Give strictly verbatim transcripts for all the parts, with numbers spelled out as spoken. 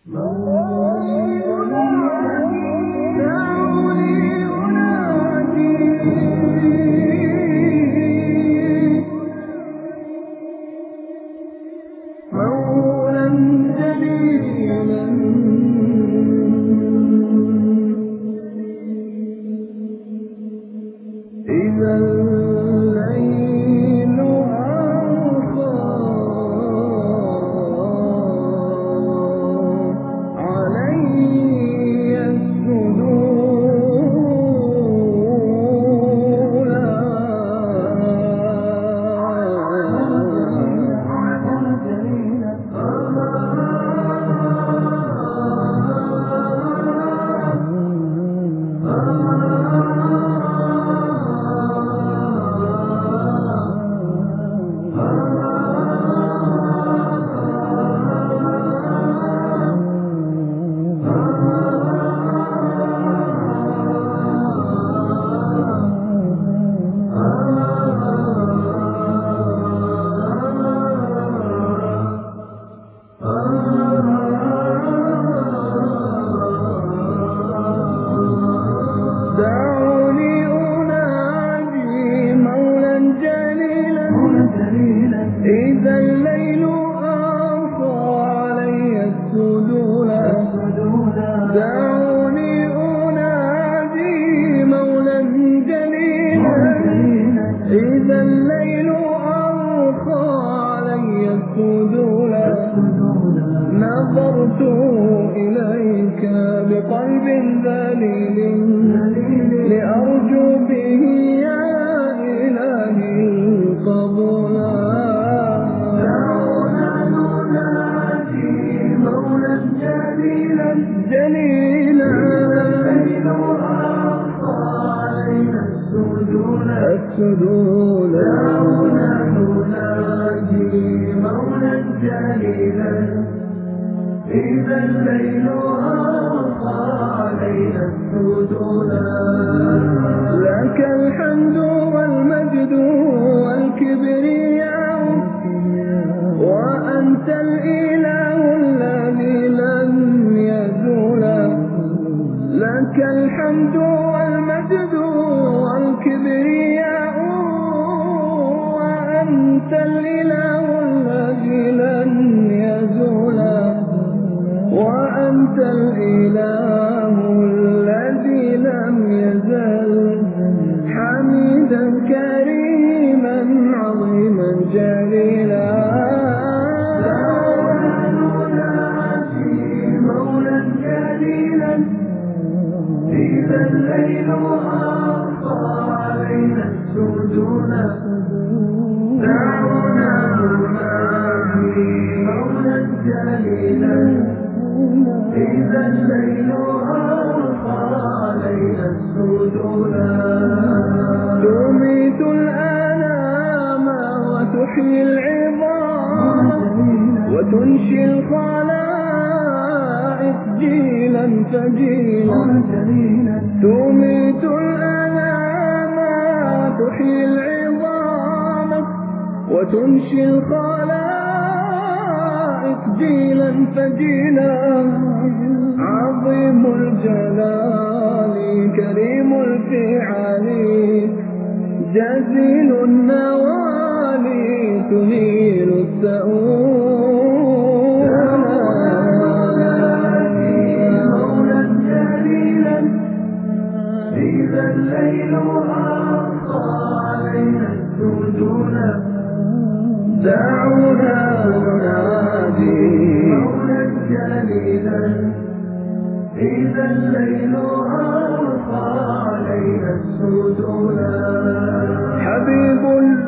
إذا الليل أرخى علي السدولا دعوني أنادي مولا جليلا إذا الليل أرخى علي السدولا نظرت إليك بقلب ذليل لأرجو به يا إلهي القبولا دعونا ننادي مولا جليلا جليلا الليل أرخى علينا السدولا دعونا ننادي مولا جليلا إذا الليل أرخى علينا السدولا لك الحمد والمجد والكبرياء وأنت الإله الذي لم يزول لك الحمد والمجد والكبرياء وأنت الإله الذي لم يزول وأنت الإله الذي لم يزل حميدا كريما عظيما جليلا دعونا ننادي مولا جليلا إذا الليل أرخى علينا السدولا دعونا ننادي مولا جليلا إذا الليل أرخى علينا السدولا تميت الآلام وتحيي العظام وتنشي الخلائق جيلا فجيلا تميت الآلام تحيي العظام وتنشي الخلائق جيلا فجيلا عظيم الجلال كريم الفعال جزيل النوال تنيل السؤول مولا جليلا إذا الليل أرخى علينا السدولا دعونا ننادي مولا جليلا إذا الليل أرخى علينا السدولا حبيب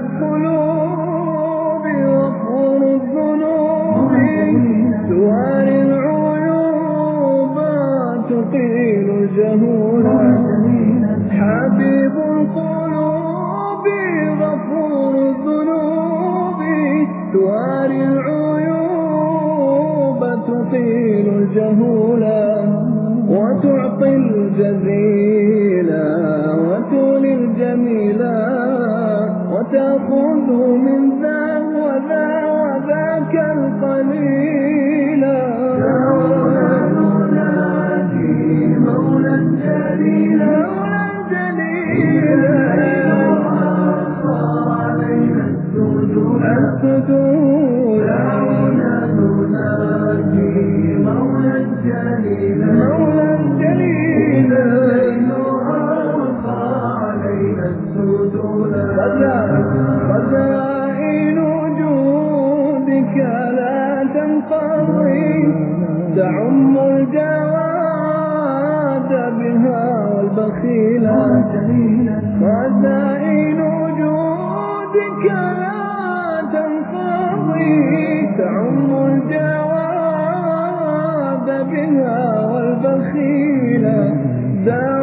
القلوب وغفور الذنوب تواري العيوب تقيل الجهولا حبيب القلوب غفور الذنوب تواري العيوب تقيل الجهولا وتعطي الجزيلا وتولي الجميلا وتأخذ من ذا وذا وذاك القليلا السدود دعونا نناجي مولى الجليل مولى الجليل وارفع علينا السدود خزائن وجودك لا تنقضي تعم الجواد بها والبخيل خزائن وجودك لا تنقضي تعم الجواد بها والبخيل